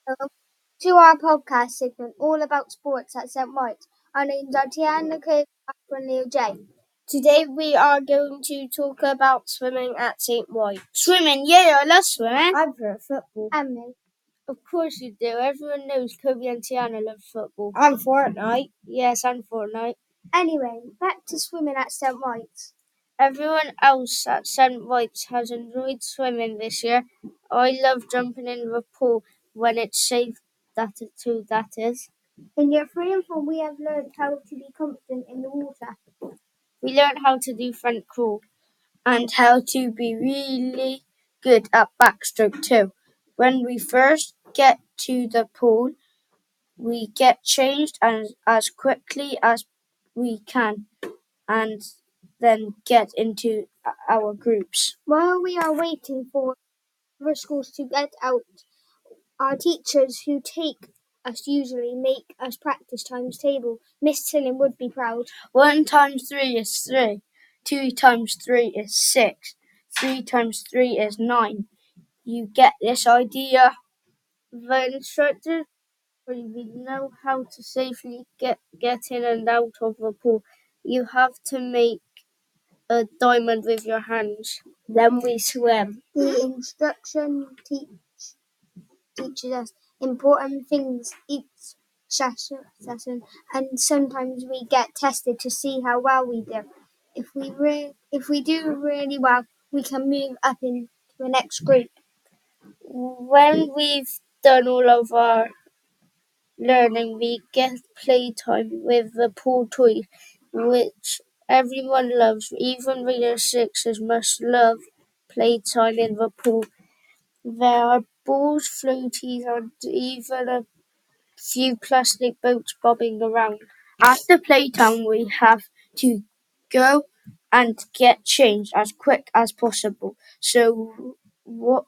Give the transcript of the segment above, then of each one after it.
Welcome to our podcast segment all about sports at St. White's. Our names are Tiana Cove and Leo J. Today we are going to talk about swimming at St. White. Swimming, yeah, I love swimming. I prefer football. And me. Of course you do. Everyone knows Kobe and Tiana love football. And Fortnite. Yes, and Fortnite. Anyway, back to swimming at St. White's. Everyone else at St. White's has enjoyed swimming this year. I love jumping in the pool when it's safe, that is. In year 3 and 4, we have learned how to be confident in the water. We learned how to do front crawl and how to be really good at backstroke too. When we first get to the pool, we get changed as quickly as we can and then get into our groups. While we are waiting for other schools to get out, our teachers who take us usually make us practice times table. Miss Tillin would be proud. 1 times 3 is 3. 2 times 3 is 6. 3 times 3 is 9. You get this idea? The instructors we know how to safely get in and out of the pool. You have to make a diamond with your hands. Then we swim. The instruction teaches us important things each session, and sometimes we get tested to see how well we do. If we do really well, we can move up into the next group. When we've done all of our learning, we get playtime with the pool toys, which everyone loves. Even reader sixes must love playtime in the pool. There are balls, floaties, and even a few plastic boats bobbing around. After playtime, we have to go and get changed as quick as possible, so what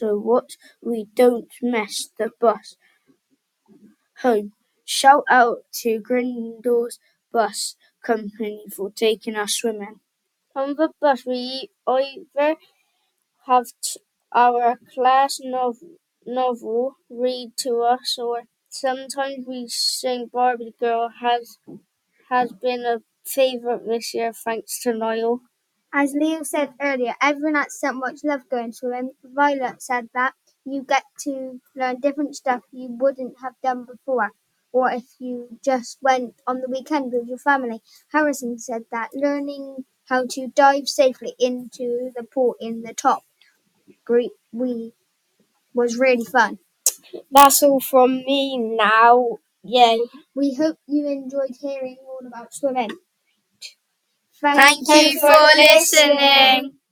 we don't miss the bus home. Shout out to Grindle's bus company for taking us swimming. On the bus, we either have our class novel read to us, or sometimes we sing Barbie Girl has been a favourite this year thanks to Niall. As Leo said earlier, everyone at St. White's loves going swimming. Violet said that you get to learn different stuff you wouldn't have done before, or if you just went on the weekend with your family. Harrison said that learning how to dive safely into the pool in the top group was really fun. That's all from me now. Yay. We hope you enjoyed hearing all about swimming. Thank you for listening.